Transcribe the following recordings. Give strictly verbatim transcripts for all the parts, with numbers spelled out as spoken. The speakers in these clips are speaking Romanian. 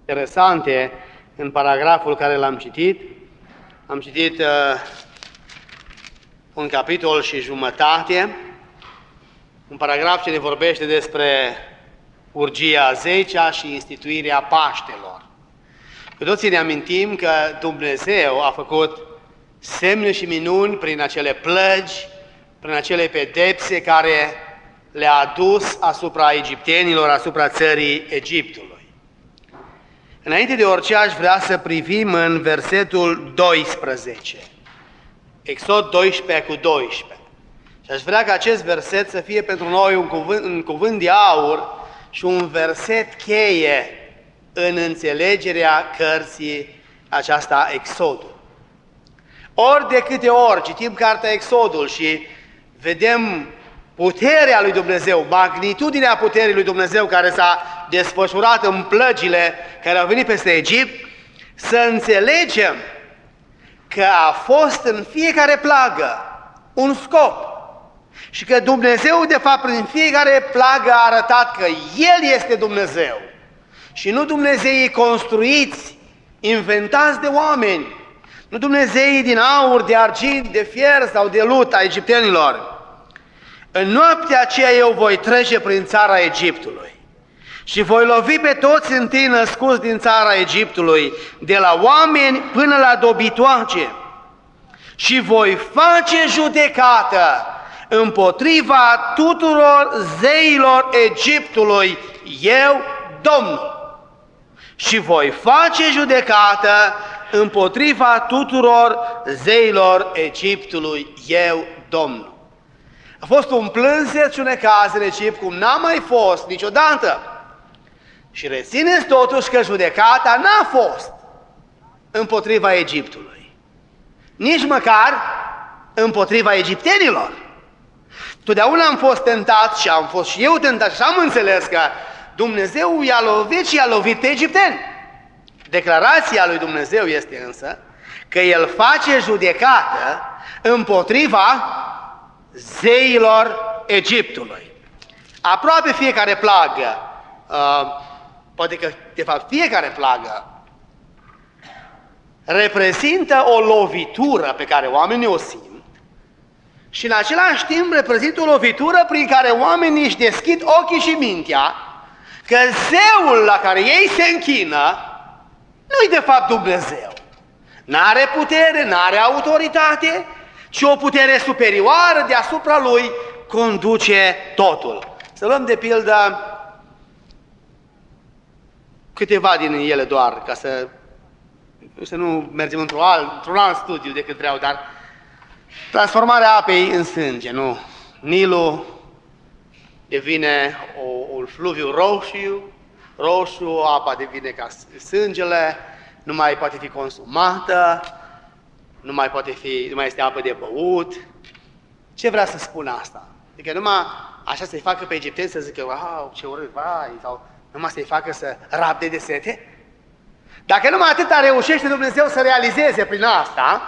interesante în paragraful care l-am citit. Am citit uh, un capitol și jumătate, un paragraf ce ne vorbește despre urgia a zecea și instituirea Paștelor. Cu toții ne amintim că Dumnezeu a făcut semne și minuni prin acele plăgi, prin acele pedepse care le-a adus asupra egiptenilor, asupra țării Egiptului. Înainte de orice aș vrea să privim în versetul doisprezece. Exod doisprezece cu doisprezece. Și aș vrea ca acest verset să fie pentru noi un cuvânt, un cuvânt de aur și un verset cheie în înțelegerea cărții aceasta Exodul. Ori de câte ori citim cartea Exodul și vedem puterea lui Dumnezeu, magnitudinea puterii lui Dumnezeu care s-a desfășurat în plăgile care au venit peste Egipt, să înțelegem că a fost în fiecare plagă un scop și că Dumnezeu, de fapt, prin fiecare plagă a arătat că El este Dumnezeu și nu Dumnezeii construiți, inventați de oameni, nu Dumnezeii din aur, de argint, de fier sau de lut a egiptenilor. În noaptea aceea eu voi trece prin țara Egiptului și voi lovi pe toți întâi născuți din țara Egiptului, de la oameni până la dobitoace, și voi face judecată împotriva tuturor zeilor Egiptului, eu, Domnul. Și voi face judecată împotriva tuturor zeilor Egiptului, eu, Domnul. A fost un plânset și un necaz în Egipt cum n-a mai fost niciodată. Și rețineți totuși că judecata n-a fost împotriva Egiptului, nici măcar împotriva egiptenilor. Totdeauna am fost tentat și am fost și eu tentat și am înțeles că Dumnezeu i-a lovit și i-a lovit pe egipteni. Declarația lui Dumnezeu este însă că El face judecată împotriva zeilor Egiptului. Aproape fiecare plagă, uh, poate că de fapt fiecare plagă, reprezintă o lovitură pe care oamenii o simt și în același timp reprezintă o lovitură prin care oamenii își deschid ochii și mintea că zeul la care ei se închină nu-i de fapt Dumnezeu. N-are putere, n-are autoritate, ci o putere superioară deasupra lui conduce totul. Să luăm de pildă câteva din ele doar, ca să, să nu mergem într-un alt, într-un alt studiu decât vreau, dar transformarea apei în sânge, nu? Nilul devine o, un fluviu roșu, roșu, apa devine ca sângele, nu mai poate fi consumată, nu mai poate fi, nu mai este apă de băut. Ce vrea să spun asta? Adică numai așa să-i facă pe egipteni să zică, wow, ce urât, vai, sau numai să-i facă să rabde de sete? Dacă numai atâta reușește Dumnezeu să realizeze prin asta,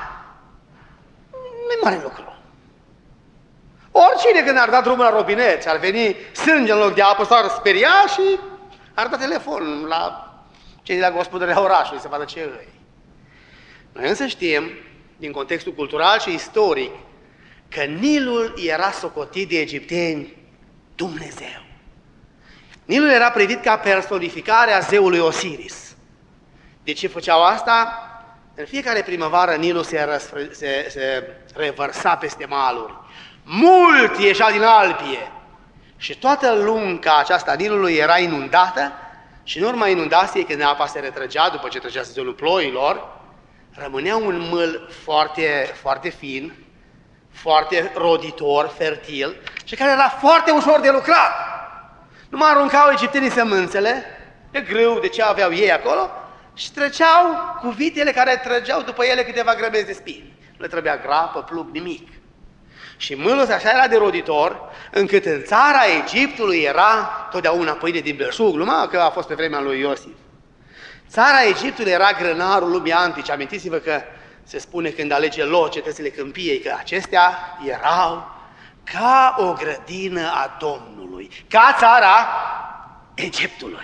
nu-i mare lucru. Oricine când ar da drumul la robinet, ar veni sânge în loc de apă, s-ar speria și ar da telefonul la cei de la gospodăria orașului să vadă ce îi. Noi însă știm, din contextul cultural și istoric, că Nilul era socotit de egipteni Dumnezeu. Nilul era privit ca personificarea zeului Osiris. De ce făceau asta? În fiecare primăvară Nilul se, răsfră, se, se revărsa peste maluri. Mult ieșea din Alpie și toată lunga aceasta Nilului era inundată și în urma inundației, când apa se retrăgea, după ce trecea sezonul ploilor, rămânea un mâl foarte, foarte fin, foarte roditor, fertil și care era foarte ușor de lucrat. Nu mai aruncau egiptenii sămânțele, de grâu, de ce aveau ei acolo, și treceau cu vitele care trăgeau după ele câteva grămezi de spini. Nu le trebuia grapă, plug, nimic. Și mâlul așa era de roditor, încât în țara Egiptului era totdeauna pâine din belșug, numai că a fost pe vremea lui Iosif. Țara Egiptului era grânarul lumii antice. Amintiți-vă că se spune când alege Lot cetățile câmpiei, că acestea erau ca o grădină a Domnului, ca țara Egiptului.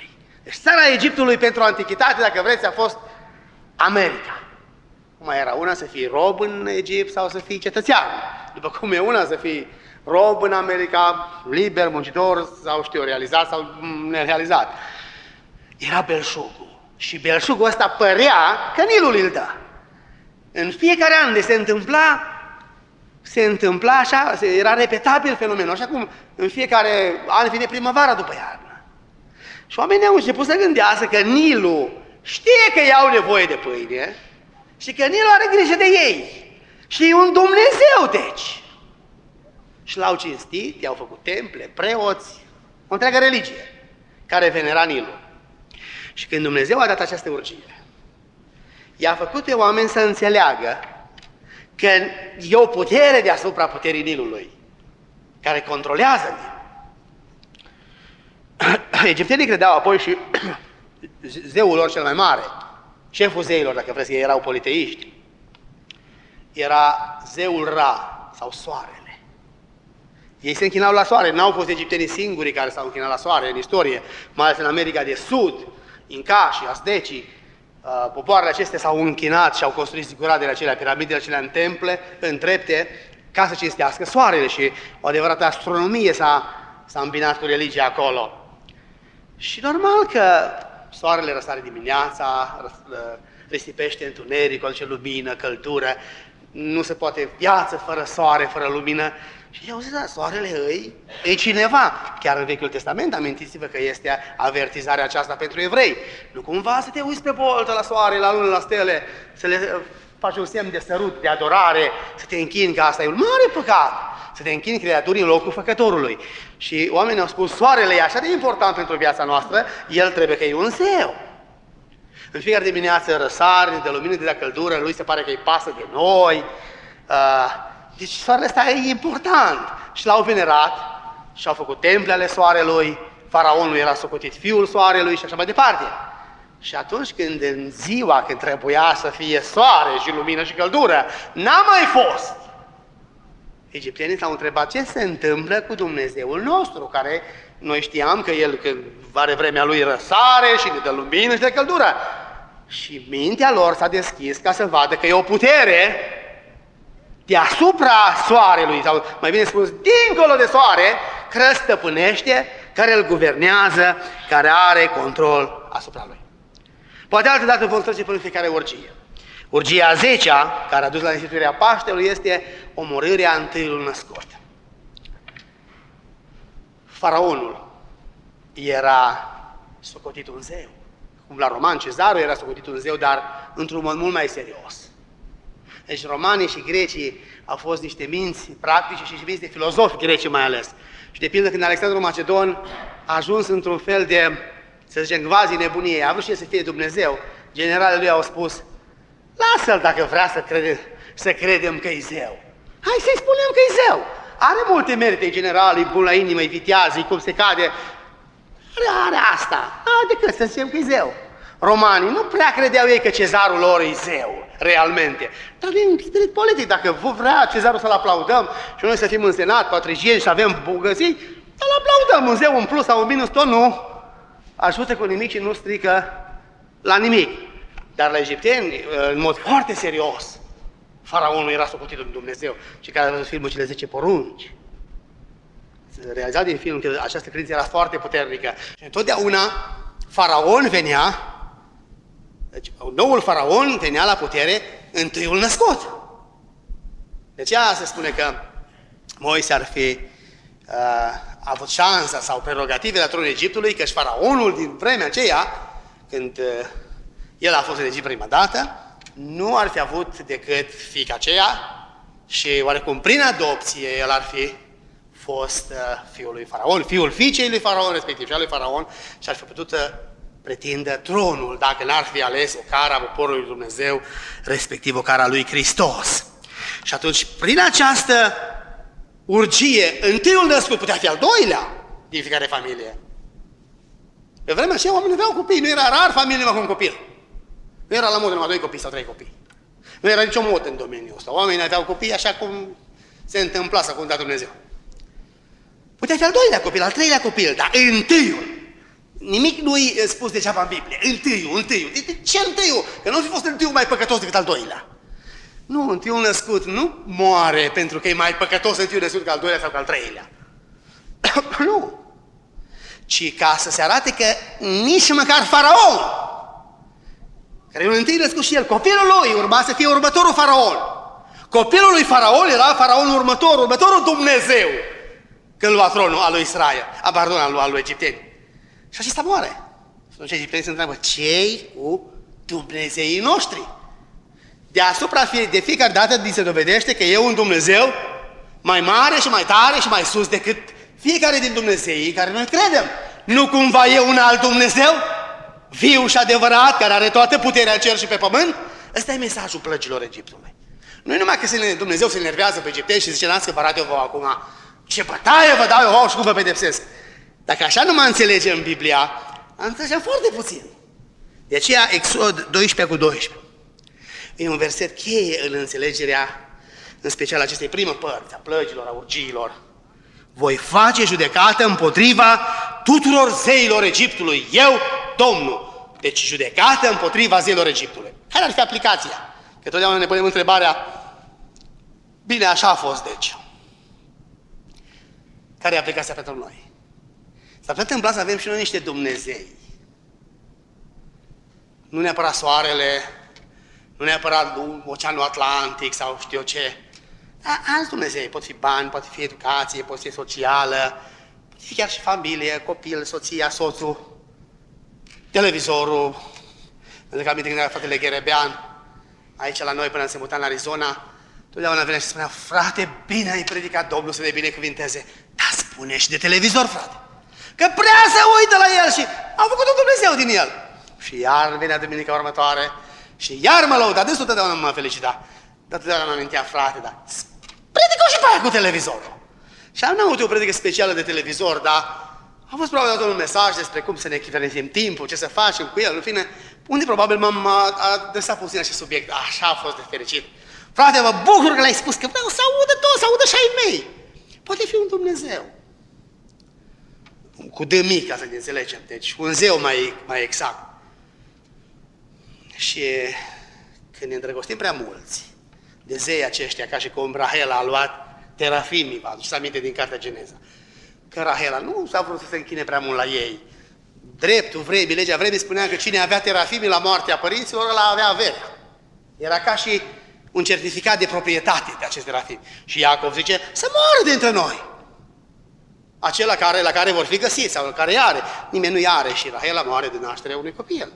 Deci țara Egiptului pentru antichitate, dacă vreți, a fost America. Cum era una să fii rob în Egipt sau să fii cetățean. După cum e una să fii rob în America, liber, muncitor sau știu, realizat sau nerealizat. Era belșugul. Și belșugul ăsta părea că Nilul îl dă. În fiecare an de se întâmpla, se întâmpla așa, era repetabil fenomenul, așa cum în fiecare an vine primăvara după iarnă. Și oamenii au început să gândească că Nilul știe că iau nevoie de pâine și că Nilul are grijă de ei. Și e un Dumnezeu, deci. Și l-au cinstit, i-au făcut temple, preoți, o întreagă religie care venera Nilul. Și când Dumnezeu a dat această urgire, i-a făcut pe oameni să înțeleagă că e o putere deasupra puterii Nilului, care controlează Nilul. Egiptenii credeau apoi și zeul lor cel mai mare, șeful zeilor, dacă vreți, ei erau politeiști, era zeul Ra, sau soarele. Ei se închinau la soare, n-au fost egiptenii singurii care s-au închinat la soare în istorie, mai ales în America de Sud, incașii, aztecii, uh, popoarele acestea s-au închinat și au construit ziguratele acelea, piramidele acelea în temple, în trepte, ca să cinstească soarele și o adevărată astronomie s-a, s-a îmbinat cu religia acolo. Și normal că soarele răsare dimineața, risipește întunericul, ce lumină, căldură, nu se poate viață fără soare, fără lumină. Și i-au zis, da, soarele îi, e cineva. Chiar în Vechiul Testament, amintiți-vă că este avertizarea aceasta pentru evrei. Nu cumva să te uiți pe boltă la soare, la lună, la stele, să le faci un semn de sărut, de adorare, să te închini, că asta e un mare păcat. Să te închini creaturii în locul făcătorului. Și oamenii au spus, soarele e așa de important pentru viața noastră, el trebuie că e un zeu. În fiecare dimineață răsare, de lumină, de la căldură, lui se pare că îi pasă de noi. Deci soarele ăsta e important. Și l-au venerat și au făcut temple ale soarelui, faraonul era socotit fiul soarelui și așa mai departe. Și atunci când în ziua când trebuia să fie soare și lumină și căldură, n-a mai fost. Egiptenii s-au întrebat ce se întâmplă cu Dumnezeul nostru, care noi știam că El când are vremea Lui răsare și ne dă lumină și de căldură. Și mintea lor s-a deschis ca să vadă că e o putere deasupra soarelui, sau mai bine spus, dincolo de soare, care îl stăpânește, care îl guvernează, care are control asupra lui. Poate altă dată vom trece prin fiecare urgie. Urgia a zecea, care a dus la instituirea Paștelui, este omorârea întâiului născut. Faraonul era socotit un zeu. Cum la roman, Cezarul era socotit un zeu, dar într-un mod mult mai serios. Deci romanii și grecii au fost niște minți practice și minți de filozofi greci mai ales. Și de pildă când Alexandru Macedon a ajuns într-un fel de, să zicem, quasi nebunie, a vrut și el să fie Dumnezeu, generalii lui au spus, lasă-l dacă vrea să, crede, să credem că e zeu. Hai să-i spunem că e zeu. Are multe merite, general, e bun la inimă, e vitează, e cum se cade. Are asta, a, decât să zicem că e zeu. Romanii nu prea credeau ei că Cezarul lor e zeu, realmente. Dar din spirit politic, dacă vrea Cezarul să-l aplaudăm și noi să fim în senat, patricieni și să avem bogății, să-l aplaudăm, un zeu în plus sau în minus, tot nu ajută cu nimic și nu strică la nimic. Dar la egipteni, în mod foarte serios, faraonul era socotit de Dumnezeu. Și care a văzut filmul Cele zece porunci, realizat din film că această credință era foarte puternică. Și întotdeauna faraon venea, deci noul faraon venea la putere întâiul născut. De aceea se spune că Moise ar fi uh, avut șansa sau prerogative la tronul Egiptului, căci faraonul din vremea aceea, când uh, el a fost în Egipt prima dată, nu ar fi avut decât fiica aceea și oarecum prin adopție el ar fi fost uh, fiul lui Faraon, fiul fiicei lui Faraon, respectiv cea lui Faraon, și ar fi putut uh, pretindă tronul dacă n-ar fi ales o cara poporului lui Dumnezeu, respectiv o cara lui Hristos. Și atunci, prin această urgie, întâiul născut putea fi al doilea din fiecare familie. Pe vremea aceea oamenii aveau copii, nu era rar familie numai cu un copil. Nu era la modă numai doi copii sau trei copii. Nu era nicio modă în domeniul ăsta. Oamenii aveau copii așa cum se întâmpla să a Dumnezeu. Putea fi al doilea copil, al treilea copil, dar întâiul. Nimic nu-i spus degeaba în Biblie. Întâiul, întâiul. De ce întâiul? Că nu fi fost întâiul mai păcătos decât al doilea. Nu, întâiul născut nu moare pentru că e mai păcătos întâiul născut ca al doilea sau ca al treilea. Nu. Ci ca să se arate că nici măcar Faraon, care e un întâi născut și el, copilul lui urma să fie următorul Faraon. Copilul lui Faraon era Faraonul următor, următorul Dumnezeu, când lua tronul al lui Israel, a, pardon, al lui, al lui egipteni. Și acesta moare. Și atunci egiptenii se întreabă, ce-i cu Dumnezeii noștri? Deasupra fie, de fiecare dată se dovedește că e un Dumnezeu mai mare și mai tare și mai sus decât fiecare din Dumnezeii care noi credem. Nu cumva e un alt Dumnezeu, viu și adevărat, care are toată puterea în cer și pe pământ? Ăsta e mesajul plăcilor Egiptului. Nu e numai că se, Dumnezeu se enervează pe egipteni și zice, n-ați că vă arăt eu vouă acum ce bătaie vă dau eu vouă și cum vă pedepsesc. Dacă așa nu mă înțelege în Biblia, înțelegem foarte puțin. De aceea Exod doisprezece cu doisprezece e un verset cheie în înțelegerea, în special acestei prime părți, a plăgilor, a urgiilor. Voi face judecată împotriva tuturor zeilor Egiptului, eu, Domnul. Deci judecată împotriva zeilor Egiptului. Care ar fi aplicația? Că totdeauna ne punem întrebarea, bine, așa a fost, deci. Care e aplicația pentru noi? S-ar putea întâmpla să avem și noi niște Dumnezei. Nu neapărat soarele, nu neapărat Oceanul Atlantic sau știu eu ce. Dar alți Dumnezei, pot fi bani, poate fi educație, poate fi socială, poate fi chiar și familie, copil, soția, soțul, televizorul. Pentru că aminte când era fratele Gherebean, aici la noi până se muta în Arizona, totdeauna venea și spunea, frate, bine ai predicat, Domnul să ne binecuvinteze. Dar spune și de televizor, frate, că prea se uită la el și a făcut un Dumnezeu din el. Și iar venea duminica următoare și iar mă lăuda, dânsul totdeauna mă felicita. Dar totdeauna mă amintea, frate, dar predică și pe aia cu televizorul. Și am avut o predică specială de televizor, dar a fost probabil dat un mesaj despre cum să ne echivalenziem timpul, ce să facem cu el, în fine, unde probabil m-am adresat puțin acest subiect. Așa a fost de fericit. Frate, mă bucur că l-ai spus, că vreau să audă tot, să audă și ai mei. Poate fi un Dumnezeu. Cu D mic, ca să ne înțelegem. Deci un zeu mai, mai exact. Și când ne îndrăgostim prea mulți de zei aceștia, ca și cum Rahela a luat terafimii, vă aduceți aminte din cartea Geneza, că Rahela nu s-a vrut să se închine prea mult la ei. Dreptul vremii, legea vremii spunea că cine avea terafimii la moartea părinților, ăla avea averea. Era ca și un certificat de proprietate de acest terafim. Și Iacov zice, să moară dintre noi. Acela care, la care vor fi găsiți sau care îi are. Nimeni nu-i are și Rahela moare de nașterea unui copil.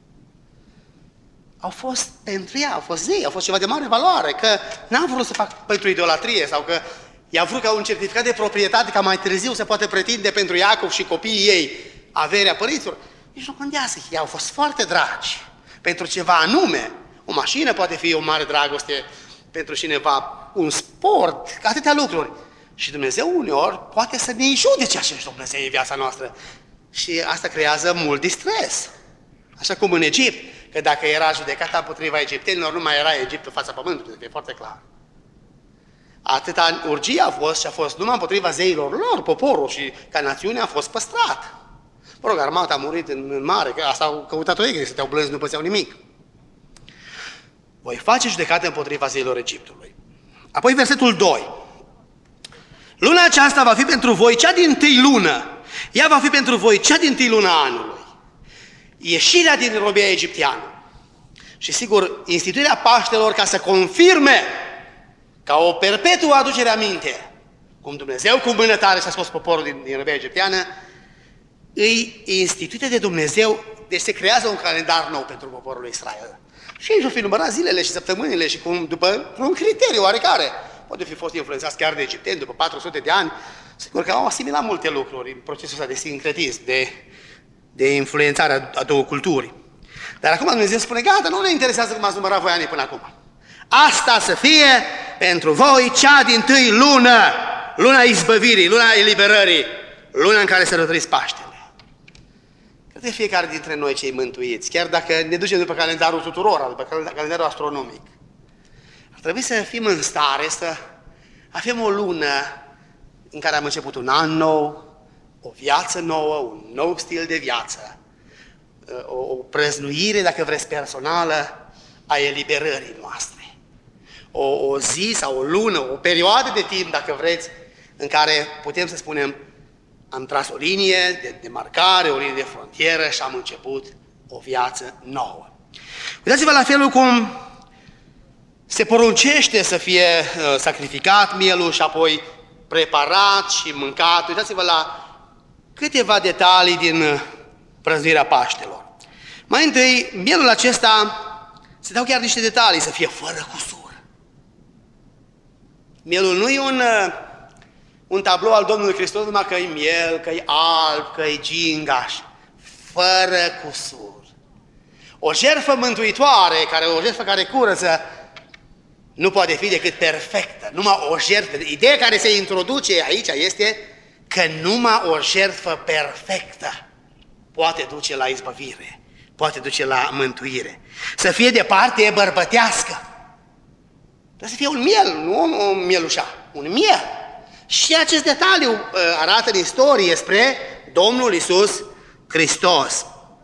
Au fost pentru ea, au fost zei, au fost ceva de mare valoare, că n-am vrut să fac pentru idolatrie sau că i-a vrut ca un certificat de proprietate ca mai târziu să poate pretinde pentru Iacov și copiii ei averea părinților. Nici nu contează, ei au fost foarte dragi pentru ceva anume. O mașină poate fi o mare dragoste pentru cineva, un sport, atâtea lucruri. Și Dumnezeu uneori poate să ne judece acești Dumnezei în viața noastră. Și asta creează mult distres. Așa cum în Egipt, că dacă era judecata împotriva egiptenilor, nu mai era Egipt în fața pământului, e foarte clar. Atâta urgie a fost și a fost numai împotriva zeilor lor, poporul, și ca națiune a fost păstrat. Mă rog, armata a murit în, în mare, că asta au căutat-o ei, că stăteau blânzi, nu pățeau nimic. Voi face judecată împotriva zeilor Egiptului. Apoi versetul doi. Luna aceasta va fi pentru voi cea dintâi lună. Ea va fi pentru voi cea dintâi lună a anului. Ieșirea din robia egipteană. Și sigur, instituirea Paștelor ca să confirme ca o perpetuă aducere aminte, cum Dumnezeu cu mână tare și-a scos poporul din, din robia egipteană, îi instituită de Dumnezeu, deci se creează un calendar nou pentru poporul lui Israel. Și ei și-o fi numărat zilele și săptămânile și cum, după un criteriu oarecare. Poate fi fost influențați chiar de egipteni după patru sute de ani. Sigur că au asimilat multe lucruri în procesul ăsta de sincretism, de, de influențare a două culturi. Dar acum Dumnezeu spune, gata, nu ne interesează cum ați numărat voi anii până acum. Asta să fie pentru voi cea dintâi lună, luna izbăvirii, luna eliberării, luna în care se rătrăiți Paștele. Cred că fiecare dintre noi cei mântuiți, chiar dacă ne ducem după calendarul tuturor, după calendarul astronomic, ar trebui să fim în stare să avem o lună în care am început un an nou, o viață nouă, un nou stil de viață, o, o prăznuire, dacă vreți, personală a eliberării noastre. O, o zi sau o lună, o perioadă de timp, dacă vreți, în care putem să spunem am tras o linie de demarcare, o linie de frontieră și am început o viață nouă. Uitați-vă la felul cum se poruncește să fie uh, sacrificat mielul și apoi preparat și mâncat. Uitați-vă la câteva detalii din uh, prăznuirea Paștelor. Mai întâi, mielul acesta, se dau chiar niște detalii, să fie fără cusur. Mielul nu e un, uh, un tablou al Domnului Hristos, numai că e miel, că e alb, că e gingaș. Fără cusur. O jertfă mântuitoare, care, o jertfă care curăță, nu poate fi decât perfectă. Numai o jertfă. Ideea care se introduce aici este că numai o jertfă perfectă poate duce la izbăvire, poate duce la mântuire. Să fie de parte bărbătească. Trebuie să fie un miel, nu un mielușa, un miel. Și acest detaliu uh, arată în istorie spre Domnul Iisus Hristos.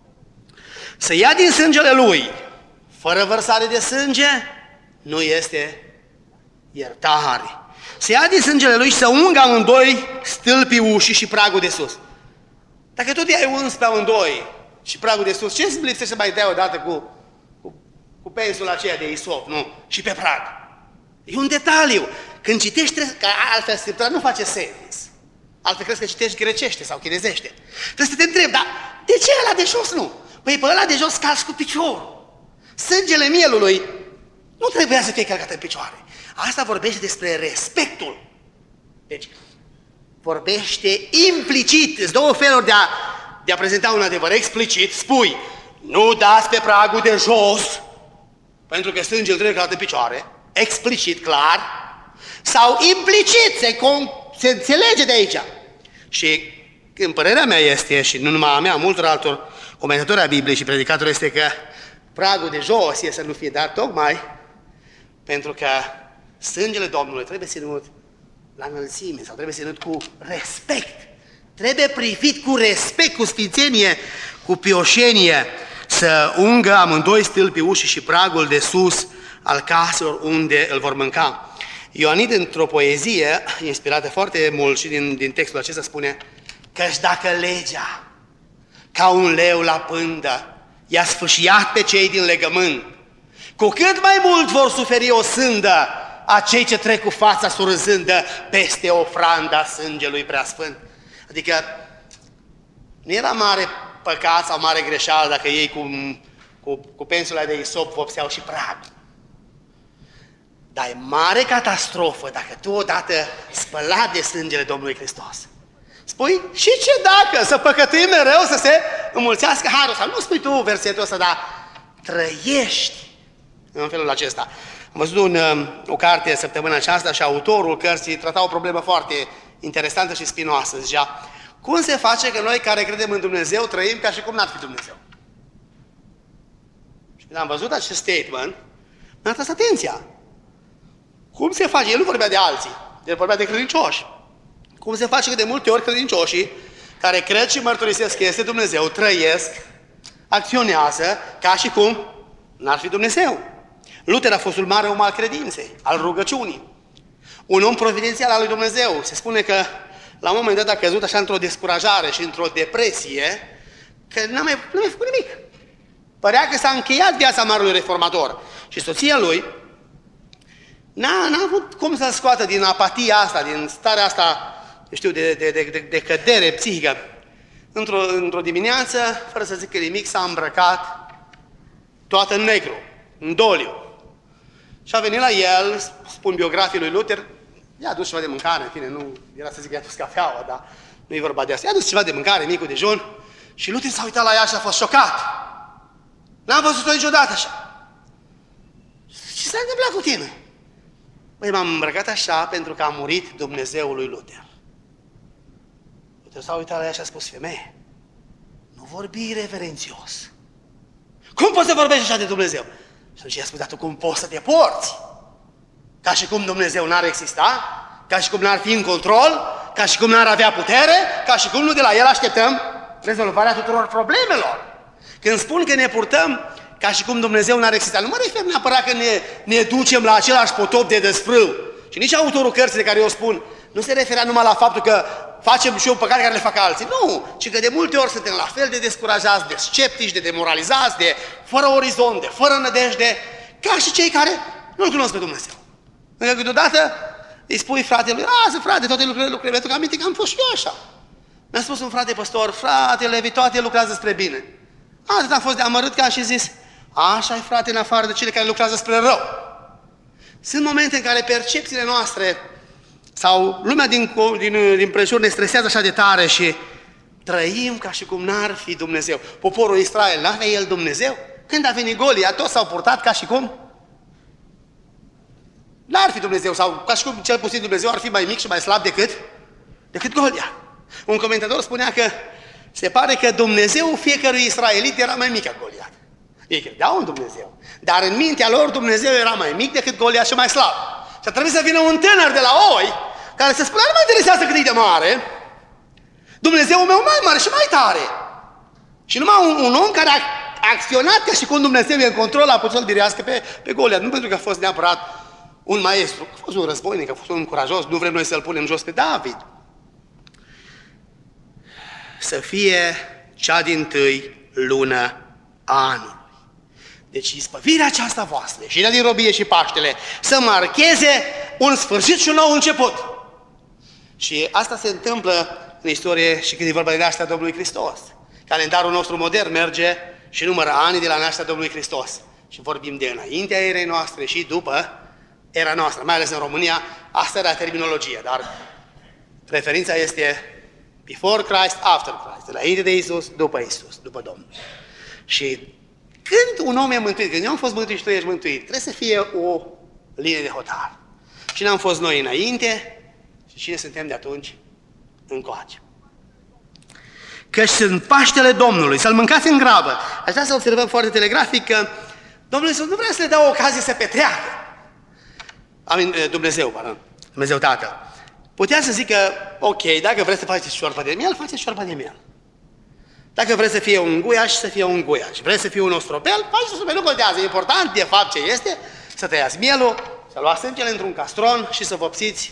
Să ia din sângele Lui, fără vărsare de sânge, nu este iertare. Să ia din sângele Lui și să ungă amândoi stâlpii ușii și pragul de sus. Dacă tot i-ai uns pe amândoi și pragul de sus, ce îți lipsește să mai dai odată cu, cu, cu pensul aceea de isop, nu? Și pe prag. E un detaliu. Când citești, că altfel Scriptura nu face sens. Altfel crezi că citești grecește sau chinezește. Trebuie să te întrebi, dar de ce ăla de jos nu? Păi pe ăla de jos calci cu piciorul. Sângele mielului nu trebuia să fie călcat în picioare. Asta vorbește despre respectul. Deci, vorbește implicit. Îți două feluri de a, de a prezenta un adevăr. Explicit, spui, nu dați pe pragul de jos, pentru că sângele trebuie călcat în picioare. Explicit, clar. Sau implicit, se, se înțelege de aici. Și în părerea mea este, și nu numai a mea, multor altor comentatori a Bibliei și predicatori, este că pragul de jos e să nu fie dat tocmai pentru că sângele Domnului trebuie ținut la înălțime sau trebuie ținut cu respect. Trebuie privit cu respect, cu sfințenie, cu pioșenie, să ungă amândoi stâlpii ușii și pragul de sus al caselor unde îl vor mânca. Ioanid, într-o poezie inspirată foarte mult și din, din textul acesta, spune căci dacă legea, ca un leu la pândă, i-a sfâșiat pe cei din legământ, cu cât mai mult vor suferi o sândă a cei ce trec cu fața surâzândă peste ofranda sângelui preasfânt. Adică nu era mare păcat sau mare greșeală dacă ei cu, cu, cu pensul de isop vopseau și prag. Dar e mare catastrofă dacă tu odată spălat de sângele Domnului Hristos spui, și ce dacă? Să păcătuim mereu, să se înmulțească harul. Sau nu spui tu versetul ăsta, dar trăiești în felul acesta. Am văzut un, o carte săptămâna aceasta și autorul cărții trata o problemă foarte interesantă și spinoasă. Zicea, cum se face că noi care credem în Dumnezeu trăim ca și cum n-ar fi Dumnezeu? Și când am văzut acest statement, mi-a atras atenția. Cum se face? El nu vorbea de alții, el vorbea de credincioși. Cum se face că de multe ori credincioșii care cred și mărturisesc că este Dumnezeu, trăiesc, acționează ca și cum n-ar fi Dumnezeu. Luther a fost un mare om al credinței, al rugăciunii. Un om providențial al lui Dumnezeu. Se spune că la un moment dat a căzut așa într-o descurajare și într-o depresie, că n-a mai, n-a mai făcut nimic. Părea că s-a încheiat viața marelui reformator. Și soția lui n-a, n-a avut cum să scoată din apatia asta, din starea asta, eu știu, de, de, de, de, de cădere psihică. Într-o, într-o dimineață, fără să zică nimic, s-a îmbrăcat toată în negru, în doliu. Și a venit la el, spun biografii lui Luther, i-a dus ceva de mâncare, în fine, nu era să zic că i-a dus cafeaua, dar nu e vorba de asta. I-a dus ceva de mâncare, micul dejun, și Luther s-a uitat la ea și a fost șocat. N-am văzut-o niciodată așa. Ce s-a întâmplat cu tine? Păi m-am îmbrăcat așa pentru că a murit Dumnezeul lui Luther. Luther s-a uitat la ea și a spus, femeie, nu vorbi reverențios. Cum poți să vorbești așa de Dumnezeu? Și atunci i-a spus, dar tu cum poți să te porți? Ca și cum Dumnezeu n-ar exista? Ca și cum n-ar fi în control? ca și cum n-ar avea putere, ca și cum nu de la el așteptăm rezolvarea tuturor problemelor. Când spun că ne purtăm ca și cum Dumnezeu n-ar exista, nu mă refer neapărat că ne, ne ducem la același potop de desfrâu. Și nici autorul cărții de care eu spun nu se referea numai la faptul că facem și eu păcate care le fac alții. Nu, ci că de multe ori suntem la fel de descurajați, de sceptici, de demoralizați, de fără orizont, de fără nădejde, ca și cei care nu-L cunosc pe Dumnezeu. Pentru că deodată îi spui fratelui, lasă frate, toate lucrurile, lucrurile, pentru că aminte că am fost și eu așa. Mi-a spus un frate păstor, frate Levi, toate lucrează spre bine. Atât am fost de amărât că am și zis, așa-i frate, în afară de cele care lucrează spre rău. Sunt momente în care percepțiile noastre sau lumea din, din, din prejur ne stresează așa de tare și trăim ca și cum n-ar fi Dumnezeu. Poporul Israel, n-avea el Dumnezeu? Când a venit Golia, toți s-au purtat ca și cum n-ar fi Dumnezeu, sau ca și cum cel puțin Dumnezeu ar fi mai mic și mai slab decât, decât Golia. Un comentator spunea că se pare că Dumnezeu fiecărui israelit era mai mic ca Goliat. Ei credeau în Dumnezeu, dar în mintea lor Dumnezeu era mai mic decât Goliat și mai slab. Și a trebuit să vină un tânăr de la Oi care să spună, nu mă interesează cât e de mare, Dumnezeul meu mai mare și mai tare. Și numai un, un om care a acționat ca și cum Dumnezeu e în control a putut să-l birească pe, pe Goliat. Nu pentru că a fost neapărat un maestru, a fost un războinic, a fost un curajos, nu vrem noi să-l punem jos pe David. Să fie cea dintâi lună anului. Deci ispăvirea aceasta voastră, ieșirea din robie și Paștele, să marcheze un sfârșit și un nou început. Și asta se întâmplă în istorie și când e vorba de nașterea Domnului Hristos. Calendarul nostru modern merge și numără anii de la nașterea Domnului Hristos. Și vorbim de înaintea erei noastre și după era noastră, mai ales în România, asta era terminologia, dar preferința este before Christ, after Christ, înainte de Iisus, după Iisus, după Domnul. Și când un om e mântuit, când eu am fost mântuit și tu ești mântuit, trebuie să fie o linie de hotar. Cine am fost noi înainte și cine suntem de atunci încoace. Căci sunt Paștele Domnului, să-L mâncați în grabă. Aș vrea să observăm foarte telegrafic că Domnul Iisus nu vrea să le dea o ocazie să petreacă. Amin, Dumnezeu, pardon, Dumnezeu Tatăl. Putea să zică, ok, dacă vreți să faceți șoarba de miel, faceți șoarba de miel. Dacă vreți să fie un guiaș, să fie un guiaș. Vreți să fie un ostropel, faceți ostropel, nu contează. Important, de fapt, ce este, să tăiați mielul, să luați sângele într-un castron și să vopsiți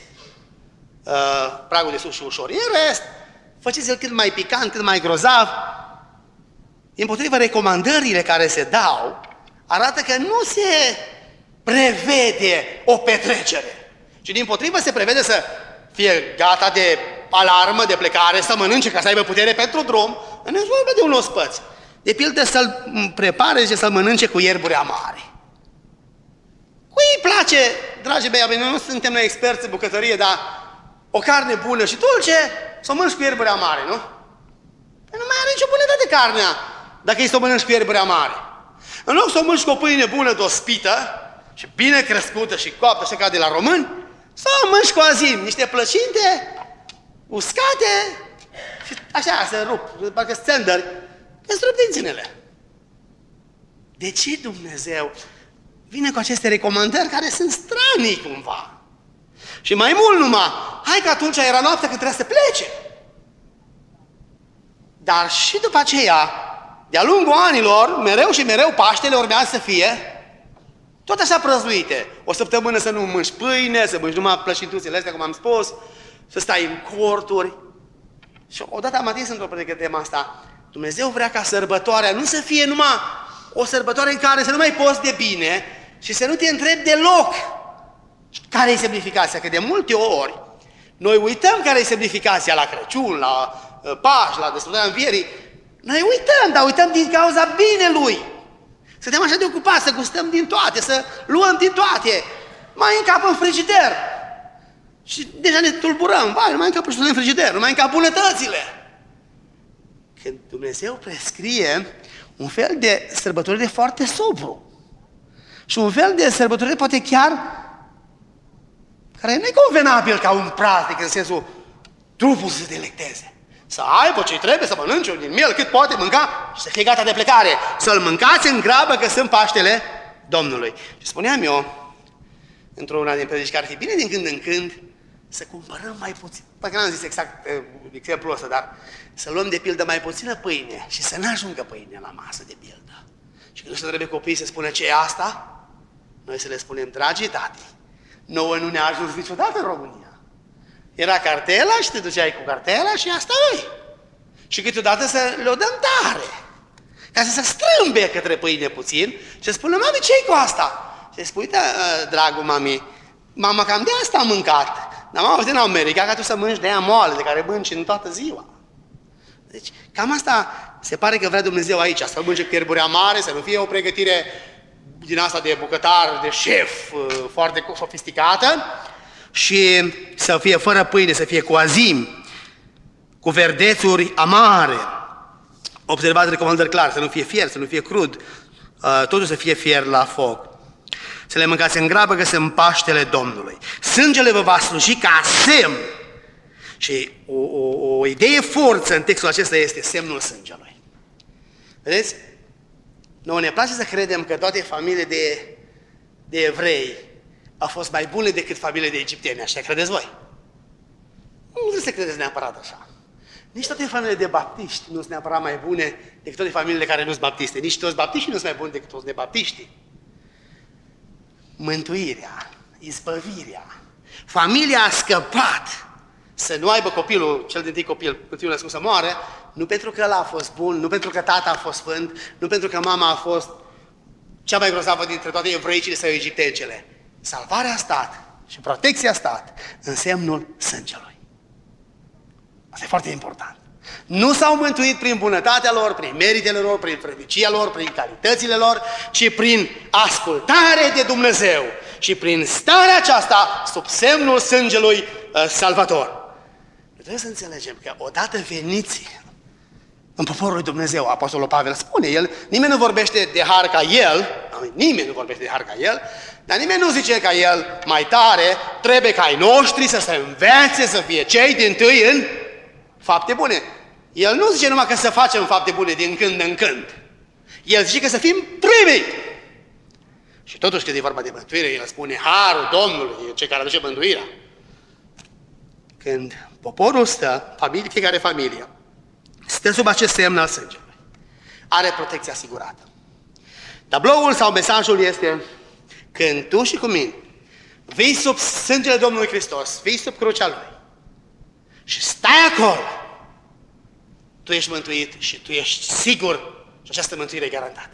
uh, pragul de sus și ușor. În rest, faceți-l cât mai picant, cât mai grozav. Împotriva recomandările care se dau, arată că nu se prevede o petrecere, ci dimpotrivă se prevede să fie gata de alarmă, de plecare, să mănânce ca să aibă putere pentru drum. Nu e vorba de un ospăț. De pildă să-l prepare și să-l mănânce cu ierburi amare. Cui îi place, dragii mei, noi nu suntem noi experți în bucătărie, dar o carne bună și dulce, să o mănânci cu ierburi amare, nu? Păi nu mai are nicio bunătate carnea dacă îi să o mănânci cu ierburi amare. În loc să o mănânci cu o pâine bună, dospită și bine crescută și coaptă, așa ca de la români, să o mănânci cu azim, niște plăcinte uscate și așa se rup, parcă țândări, îți rup dinținele. De ce Dumnezeu vine cu aceste recomandări care sunt stranii cumva? Și mai mult numai, hai că atunci era noaptea când trebuia să plece. Dar și după aceea, de-a lungul anilor, mereu și mereu Paștele urmează să fie tot așa prăznuite. O săptămână să nu mânci pâine, să mânci numai plășintuțele astea, cum am spus, să stai în corturi. Și odată am atins într-o predică tema asta. Dumnezeu vrea ca sărbătoarea nu să fie numai o sărbătoare în care să nu mai poți de bine și să nu te întrebi deloc care e semnificația. Că de multe ori noi uităm care e semnificația la Crăciun, la uh, Paști, la Desfătarea Învierii. Noi uităm, dar uităm din cauza binelui. Suntem așa de ocupați să gustăm din toate, să luăm din toate. Mai încap în frigider. Și deja ne tulburăm. Vai, nu mai încap în frigider, nu mai încap bunătățile. Când Dumnezeu prescrie un fel de sărbătorire foarte sobru. Și un fel de sărbătorire poate chiar care nu e convenabil ca un praznic în sensul trupul să se delecteze. Să aibă ce trebuie, să mănânce din miel cât poate mânca și să fie gata de plecare. Să-l mâncați în grabă că sunt Paștele Domnului. Și spuneam eu, într-una din predici, că ar fi bine din când în când, să cumpărăm mai puțin. Poate că n-am zis exact uh, exemplul ăsta, dar să luăm de pildă mai puțină pâine și să n-ajungă pâine la masă de pildă. Și când nu se trebuie copiii să spună ce e asta, noi să le spunem, dragii tati, nouă nu ne-a ajuns niciodată în România. Era cartela și te duceai cu cartela și asta e. Și câteodată să le-o dăm tare, ca să se strâmbe către pâine puțin și să spună, mami, ce-i cu asta? Și spui, da, dragul mami, mama cam de asta am mâncat, dar m-am auzit în America ca tu să mănânci de aia moale, de care mănânci în toată ziua. Deci, cam asta se pare că vrea Dumnezeu aici, să mănânce cu ierburi amare, să nu fie o pregătire din asta de bucătar, de șef, foarte sofisticată, și să fie fără pâine, să fie cu azimi, cu verdețuri amare. Observați recomandări clare, să nu fie fier, să nu fie crud, totul să fie fier la foc. Să le mâncați în grabă, că sunt Paștele Domnului. Sângele vă va sluji ca semn. Și o, o, o idee forță în textul acesta este semnul sângelui. Vedeți? Nouă ne place să credem că toate familiile de, de evrei au fost mai bune decât familiile de egipteni. Așa credeți voi? Nu trebuie să credeți neapărat așa. Nici toate familiile de baptiști nu sunt neapărat mai bune decât toate familiile care nu sunt baptiste. Nici toți baptiștii nu sunt mai buni decât toți nebaptiștii. Mântuirea, izbăvirea, familia a scăpat să nu aibă copilul, cel din tâi copil, copilul născut să moară, nu pentru că ăla a fost bun, nu pentru că tata a fost sfânt, nu pentru că mama a fost cea mai grozavă dintre toate evreicile sau egiptencele. Salvarea a stat și protecția a stat în semnul sângelui. Asta e foarte important. Nu s-au mântuit prin bunătatea lor, prin meritele lor, prin predicia lor, prin calitățile lor, ci prin ascultare de Dumnezeu și prin starea aceasta sub semnul sângelui uh, salvator. Trebuie să înțelegem că odată veniți în poporul lui Dumnezeu, Apostolul Pavel spune, el, nimeni nu vorbește de har ca el, nimeni nu vorbește de har ca el, dar nimeni nu zice ca el mai tare, trebuie ca ai noștri să se învețe, să fie cei din tâi în fapte bune. El nu zice numai că să facem fapte bune din când în când. El zice că să fim primii. Și totuși când e vorba de mântuire, el spune harul Domnului, e cel care aduce mântuirea. Când poporul stă, familie, fiecare familie, stă sub acest semn al sângelui, are protecția asigurată. Tabloul sau mesajul este, când tu și cu mine vii sub sângele Domnului Hristos, vii sub crucea Lui și stai acolo, tu ești mântuit și tu ești sigur și această mântuire e garantată.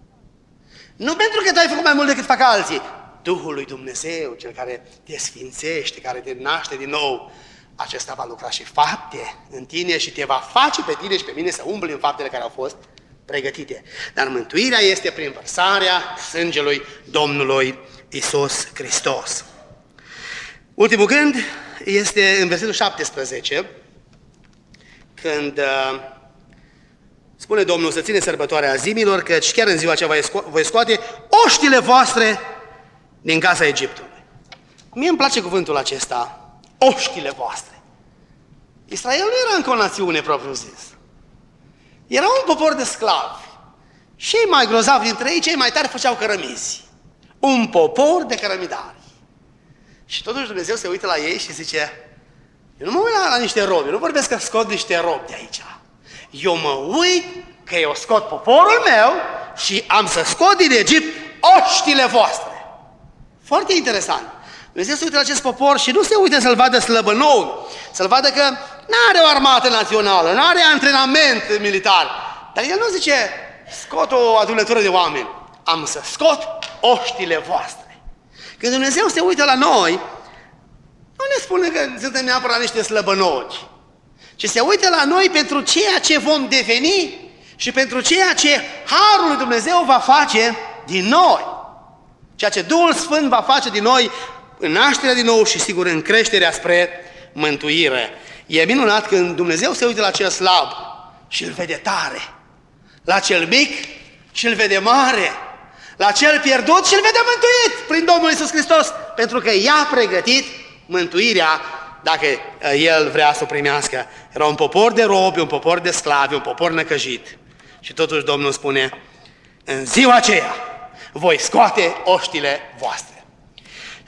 Nu pentru că tu ai făcut mai mult decât fac alții. Duhul lui Dumnezeu, cel care te sfințește, care te naște din nou, acesta va lucra și fapte în tine și te va face pe tine și pe mine să umbli în faptele care au fost pregătite. Dar mântuirea este prin vărsarea sângelui Domnului Iisus Hristos. Ultimul gând este în versetul șaptesprezece, când uh, spune Domnul să ține sărbătoarea zimilor, căci chiar în ziua aceea voi scoate oștile voastre din casa Egiptului. Mie îmi place cuvântul acesta, oștile voastre. Israel nu era încă o națiune propriu-zis. Era un popor de sclavi. Cei mai grozavi dintre ei, cei mai tari făceau cărămizi. Un popor de cărămidari. Și totuși Dumnezeu se uită la ei și zice, eu nu mă uit la, la niște robi, eu nu vorbesc că scot niște robi de aici. Eu mă uit că eu scot poporul meu și am să scot din Egipt oștile voastre. Foarte interesant. Dumnezeu se uită la acest popor și nu se uită să-l vadă slăbănou, să-l vadă că nu are o armată națională, nu are antrenament militar. Dar el nu zice, scot o adunătură de oameni, am să scot oștile voastre. Când Dumnezeu se uită la noi, nu ne spune că suntem neapărat niște slăbănogi, ci se uită la noi pentru ceea ce vom deveni și pentru ceea ce Harul lui Dumnezeu va face din noi. Ceea ce Duhul Sfânt va face din noi în nașterea din nou și sigur în creșterea spre mântuire. E minunat când Dumnezeu se uită la cel slab și îl vede tare, la cel mic și îl vede mare, la cel pierdut și îl vede mântuit prin Domnul Iisus Hristos, pentru că i-a pregătit mântuirea dacă El vrea să o primească. Era un popor de robi, un popor de sclavi, un popor năcăjit. Și totuși Domnul spune, în ziua aceea voi scoate oștile voastre.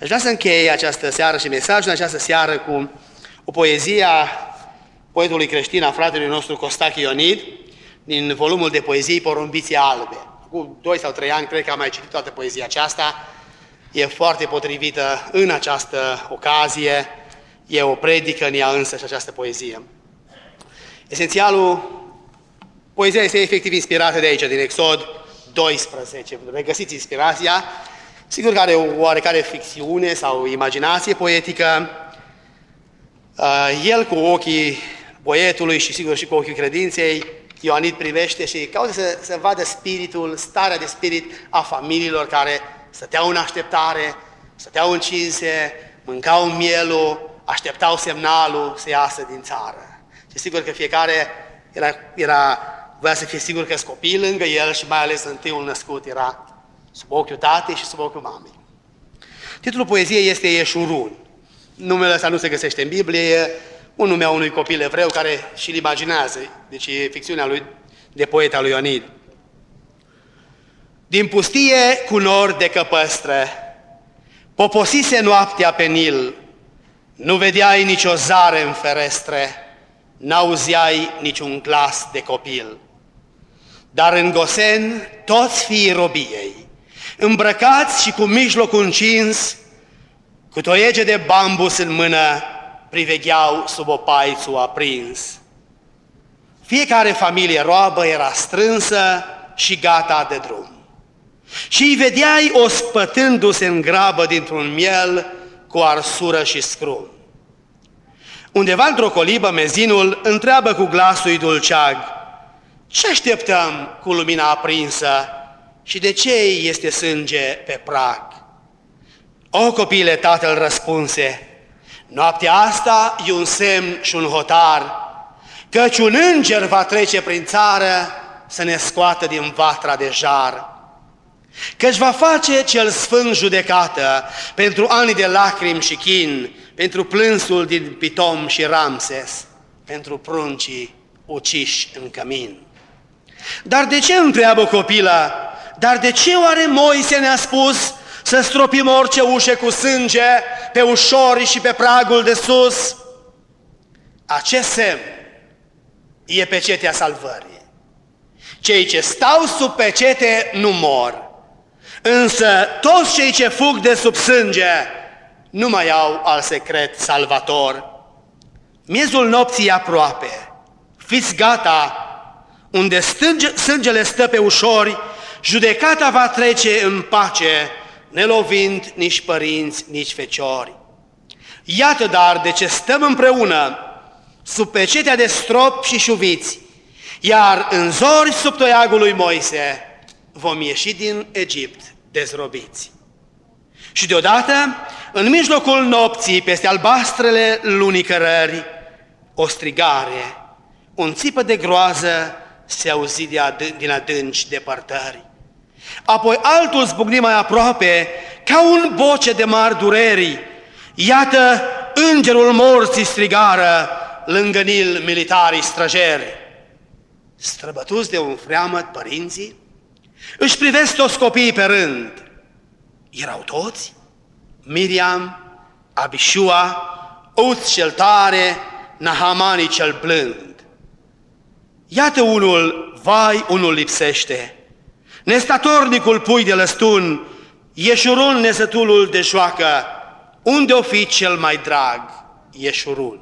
Aș vrea să închei această seară și mesajul în această seară cu o poezie a poetului creștin, a fratelui nostru Costache Ionid, din volumul de poezii Porumbiții albe. Cu doi sau trei ani cred că am mai citit toată poezia aceasta. E foarte potrivită în această ocazie. E o predică în ea însă și această poezie. Esențialul, poezia este efectiv inspirată de aici, din Exod doisprezece. Regăsiți inspirația. Sigur că are o oarecare ficțiune sau imaginație poetică. El cu ochii poetului și sigur și cu ochii credinței, Ioanid privește și caută să, să vadă spiritul, starea de spirit a familiilor care stăteau în așteptare, stăteau încinse, mâncau mielul, așteptau semnalul să iasă din țară. Și sigur că fiecare era, era, voia să fie sigur că sunt copii lângă el și mai ales întâiul născut era sub ochiul tatei și sub ochiul mamei. Titlul poeziei este Ieșurun. Numele ăsta nu se găsește în Biblie, e un nume a unui copil evreu care și-l imaginează, deci e ficțiunea lui de poet al lui Ionid. Din pustie cu nori de căpăstră, poposise noaptea pe Nil, nu vedeai nicio zare în ferestre, n-auzeai niciun glas de copil. Dar în Gosen toți fiii robiei, îmbrăcați și cu mijlocul încins, cu toiege de bambus în mână, privegheau sub o paițu aprins. Fiecare familie roabă era strânsă și gata de drum. Și îi vedeai ospătându-se în grabă dintr-un miel cu arsură și scrum. Undeva într-o colibă, mezinul întreabă cu glasul dulceag: ce așteptăm cu lumina aprinsă și de ce este sânge pe prag? O, copile, tatăl răspunse, noaptea asta e un semn și un hotar, căci un înger va trece prin țară să ne scoată din vatra de jar. Căci va face cel sfânt judecată pentru anii de lacrimi și chin, pentru plânsul din Pitom și Ramses, pentru pruncii uciși în cămin. Dar de ce, întreabă copila, dar de ce oare Moise ne-a spus să stropim orice ușă cu sânge pe ușorii și pe pragul de sus? Acest semn e pecetea salvării. Cei ce stau sub pecete nu mor, însă toți cei ce fug de sub sânge nu mai au al secret salvator. Miezul nopții e aproape, fiți gata, unde stânge, sângele stă pe ușori, judecata va trece în pace, nelovind nici părinți, nici feciori. Iată dar de ce stăm împreună, sub pecetea de strop și șuviți, iar în zori sub toiagul lui Moise vom ieși din Egipt dezrobiți. Și deodată, în mijlocul nopții, peste albastrele lunii cărări, o strigare, un țipă de groază se auzi de adân- din adânci depărtări. Apoi altul zbucni mai aproape, ca un boce de mari dureri. Iată, îngerul morții strigară, lângă Nil militarii străjeri. Străbătuți de un freamăt, părinții își privesc toți copiii pe rând. Erau toți? Miriam, Abishua, Uț cel tare, Nahamani cel blând. Iată unul, vai, unul lipsește. Nestatornicul pui de lăstun, Ieșurun nesătulul de joacă, unde-o fi cel mai drag, Ieșurun?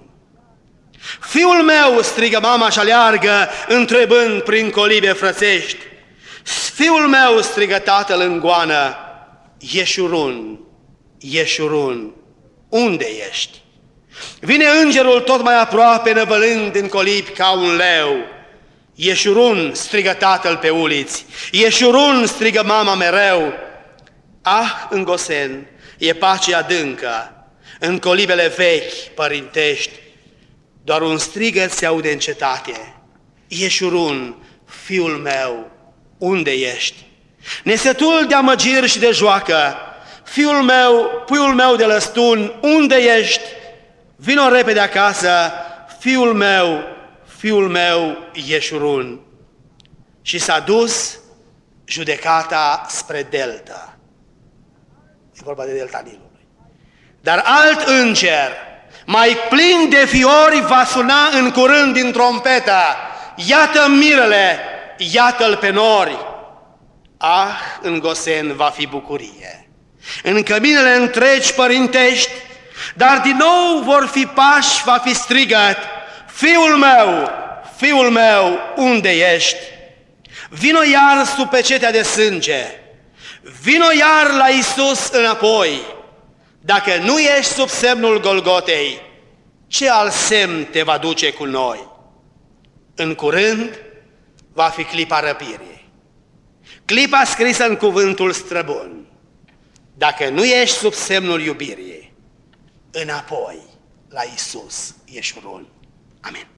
Fiul meu, strigă mama și aleargă, întrebând prin colibe frățești. Fiul meu, strigă tatăl în goană, Ieșurun, Ieșurun, unde ești? Vine îngerul tot mai aproape, năvălând în colibi ca un leu. Ieșurun, strigă tatăl pe uliți, Ieșurun, strigă mama mereu. Ah, în Gosen e pace adâncă, în colibele vechi părintești, doar un strigăt se aude în cetate. Ieșurun, fiul meu, unde ești? Nesătul de amăgiri și de joacă, fiul meu, puiul meu de lăstun, unde ești? Vino repede acasă, fiul meu, fiul meu, Ieșurun. Și s-a dus judecata spre delta. E vorba de delta Nilului. Dar alt înger, mai plin de fiori, va suna în curând din trompetă: iată mirele, iată-l pe nori. Ah, în Gosen va fi bucurie, în căminele întregi părintești, dar din nou vor fi pași, va fi strigăt: Fiul meu, Fiul meu, unde ești? Vino iar sub pecetea de sânge, vino iar la Iisus înapoi. Dacă nu ești sub semnul Golgotei, ce alt semn te va duce cu noi? În curând va fi clipa răpirii, clipa scrisă în cuvântul străbun. Dacă nu ești sub semnul iubirii, înapoi la Iisus ești run. Amin.